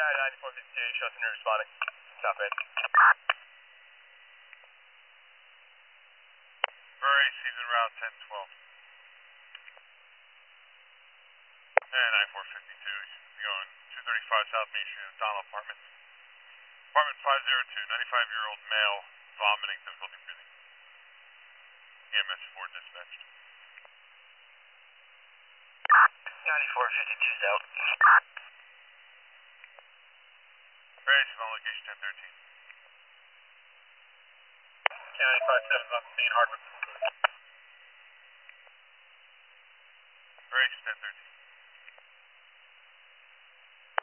9458, shows and responding. Stop it. Murray, season route 1012. And 9452, going 235 South Main Street, Donald Apartments. Apartment 502, 95-year-old male, vomiting, difficulty breathing. EMS 4 dispatched. 9452's out. Murray, she's on location 1013. County 57's on scene, Hardwick. Murray, she's 1013.